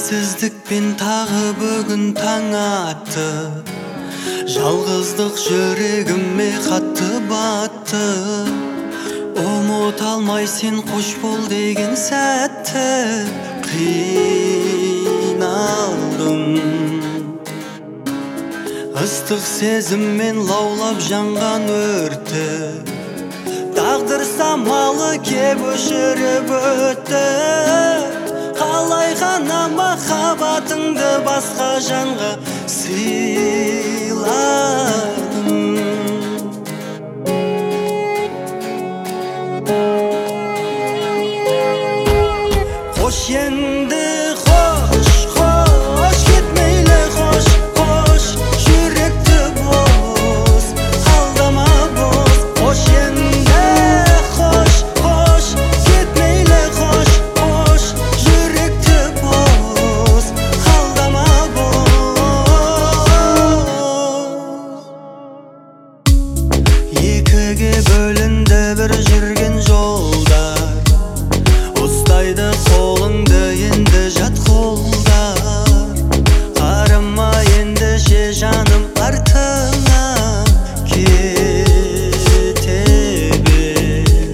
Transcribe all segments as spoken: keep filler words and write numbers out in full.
Сенсіздікпен тағы бүгін таң атты, жалғыздық жүрегіме қатты батты. Ұмыта алмай сен қош бол деген сәтті қиналдым. Ыстық сезіммен лаулап жанған өртті тағдыр самалы кеп өшіріп өтті. Қалай ғана махаббатыңды басқа жанға сыйладым. Қош енді қош, қош кетмейлі қош, қош жүректі бос, алдама бос. Қош енді қош, қош кетмейлі қош, қош жүректі бос, алдама бос. Екіге бөлінді бір жүрген жолдар, ұстайды қолыңды енді жат қолдар. Қарама енді ше жаным артыңа кете бер.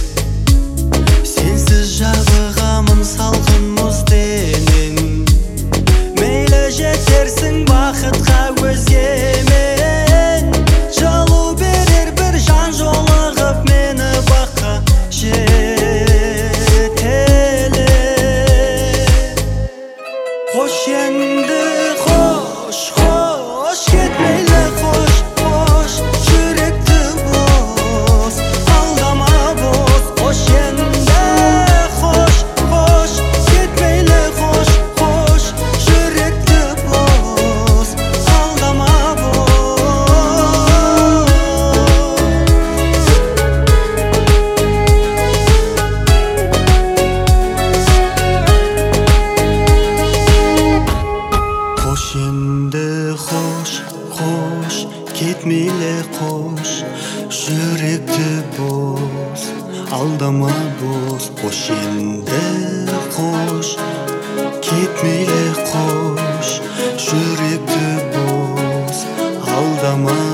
Сенсіз жабығамын салқын мұз денең, мейлі жетерсің бақытқа өзгемен. Жылу берер бір жан жолығып мені баққа жетеле. Қош енді қош, қош кетмейлі қош, қош жүректі бос, алдама бос. Қош енді қош, қош кетмейлі қош, қош жүректі бос, алдама бос. Қош енді қош, қош кетмейлі қош жүректі бос, алдама бос. Қош енді қош кетмейлі қош жүректі бос, алдама